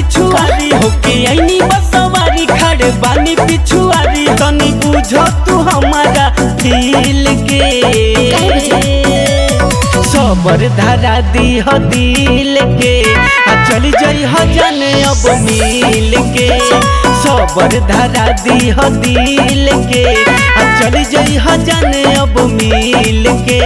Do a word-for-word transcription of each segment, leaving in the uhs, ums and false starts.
पिछुआरी होके आईनी बसवारी खड़े बानी पिछुआरी तनी बुझो तू हमारा दिल के सबर धरा दी हो दिल के आ चली जाई हो जाने अब मिल के सबर धरा दी हो दिल के आ चली जाई हो जाने अब मिल के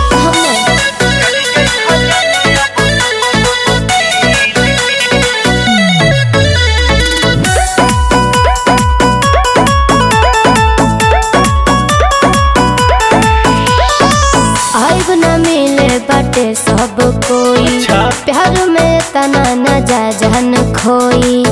बाटे सब कोई अच्छा। प्यार में तना न जा जान खोई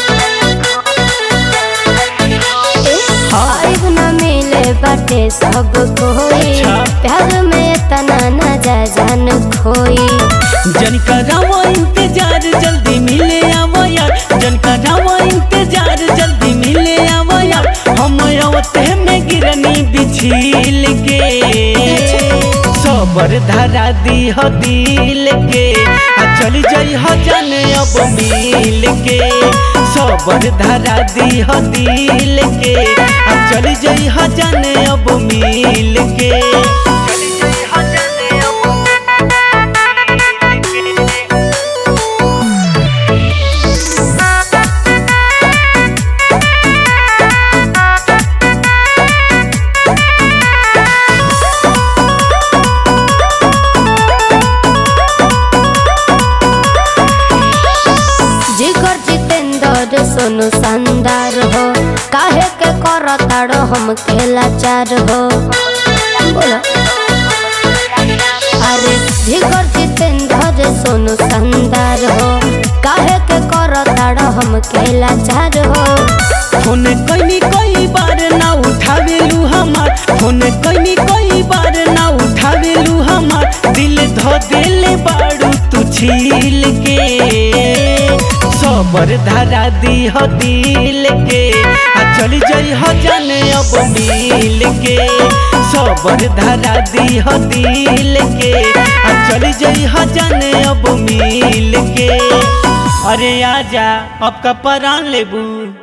आइब न मिले बाटे सब कोई अच्छा। प्यार में तना न जा जान खोई जन करावा इंतजार जल्दी मिले आवा यार जन करावा इंतजार जल्दी मिले आवा यार हम आवते में गिरनी बिछिल के सबर धरा दी हो दिल के आ चली जाई हो जाने अब मिल के सबर धरा दी हो दिल के आ चली जाई हो जाने अब मिल के चली जाई हो जाने अब सोनू शानदार हो काहे के करताड़ो हम खेला चार हो बोलो अरे जिगर जितेंद्र सोनू शानदार हो काहे के करताड़ो हम खेला चार हो फोन कईनी कई बार ना उठावेलू हमार फोन कईनी कई बार ना उठावेलू हमार दिल धो दिल बाड़ू तू छील के सबर धरा दी हो दिल के आ चली जाई हो जाने अब मिल के सबर धरा दी हो दिल के आ चली जाई हो जाने अब मिल के अरे आजा अब का परान लेबू।